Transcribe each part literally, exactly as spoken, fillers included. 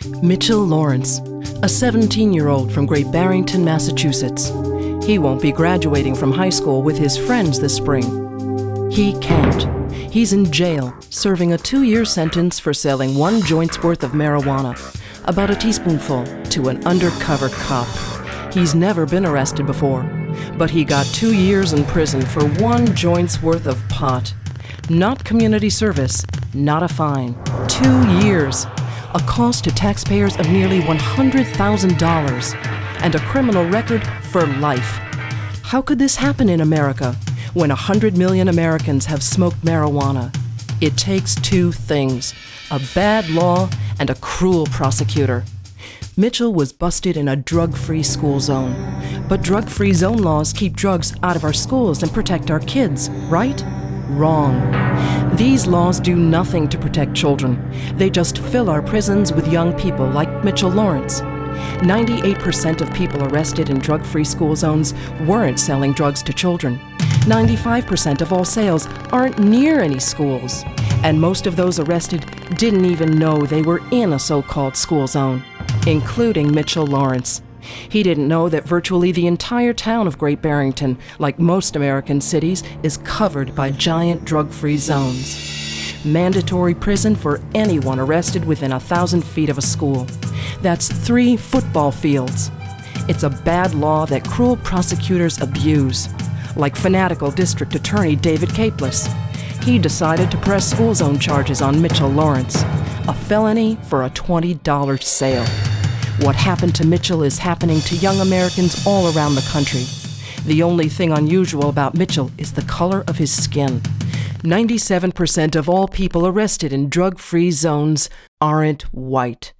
Mitchell Lawrence, a seventeen-year-old from Great Barrington, Massachusetts. He won't be graduating from high school with his friends this spring. He can't. He's in jail, serving a two-year sentence for selling one joint's worth of marijuana, about a teaspoonful, to an undercover cop. He's never been arrested before, but he got two years in prison for one joint's worth of pot. Not community service, not a fine. Two years. A cost to taxpayers of nearly one hundred thousand dollars, and a criminal record for life. How could this happen in America when one hundred million Americans have smoked marijuana? It takes two things: a bad law and a cruel prosecutor. Mitchell was busted in a drug-free school zone. But drug-free zone laws keep drugs out of our schools and protect our kids, right? Wrong. These laws do nothing to protect children. They just fill our prisons with young people like Mitchell Lawrence. ninety-eight percent of people arrested in drug-free school zones weren't selling drugs to children. ninety-five percent of all sales aren't near any schools. And most of those arrested didn't even know they were in a so-called school zone, including Mitchell Lawrence. He didn't know that virtually the entire town of Great Barrington, like most American cities, is covered by giant drug-free zones. Mandatory prison for anyone arrested within a thousand feet of a school. That's three football fields. It's a bad law that cruel prosecutors abuse, like fanatical District Attorney David Capeless. He decided to press school zone charges on Mitchell Lawrence, a felony for a twenty dollar sale. What happened to Mitchell is happening to young Americans all around the country. The only thing unusual about Mitchell is the color of his skin. ninety-seven percent of all people arrested in drug-free zones aren't white.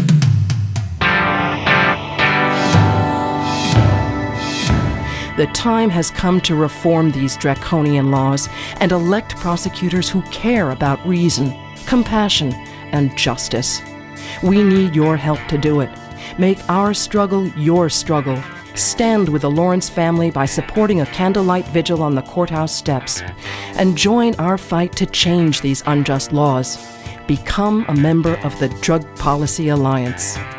The time has come to reform these draconian laws and elect prosecutors who care about reason, compassion, and justice. We need your help to do it. Make our struggle your struggle. Stand with the Lawrence family by supporting a candlelight vigil on the courthouse steps. And join our fight to change these unjust laws. Become a member of the Drug Policy Alliance.